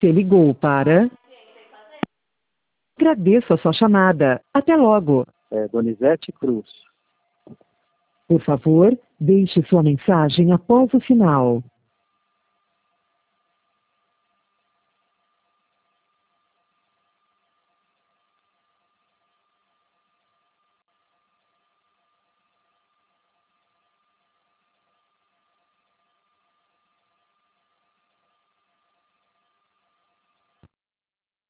Você ligou para... Agradeço a sua chamada. Até logo. Donizete Cruz. Por favor, deixe sua mensagem após o sinal.